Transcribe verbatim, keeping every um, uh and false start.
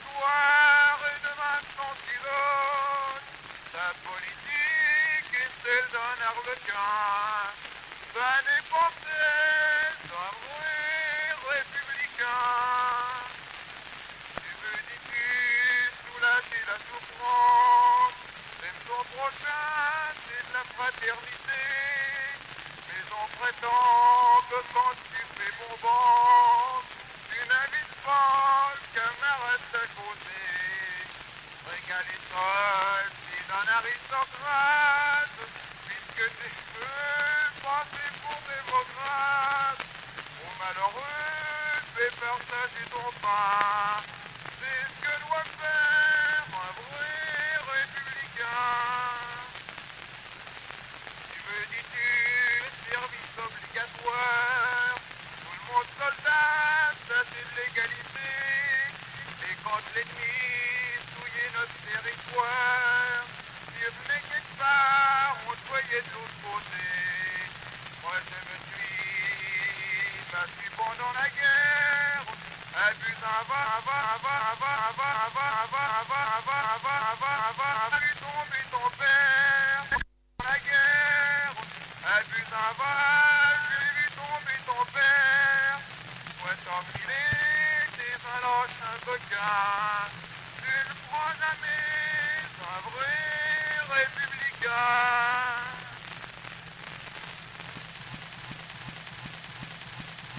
l'histoire et de maintenant qui vote. Ta politique est celle d'un arlequin. Va dépenser d'un vrai républicain. Tu veux, dis-tu, soulager la souffrance. Même ton prochain, c'est de la fraternité. Mais on prétend que quand tu fais bonbon, tu n'invites pas le camarade à causer. Régale les soldes, c'est d'un aristocrate, puisque tes cheveux passer pour démocrate. Au malheureux, fais partager ton pain. C'est ce que doit faire un vrai républicain. Tu veux, dis-tu, le service obligatoire. Tout le monde soldat, ça c'est de l'égalité. Et quand l'ennemi souillait notre territoire, Dieu venait quelque part, on te voyait de l'autre côté. Moi je me suis battu pendant la guerre. Abuse un va, un va, un va, un va, un va, un va, un va, un va, un va, un va, un va, un va, un va, vu tomber ton père. La guerre, abuse un va, j'ai vu tomber ton père. Toi t'enfiler, t'es un lâche, un coquin. Tu ne prends jamais un vrai républicain.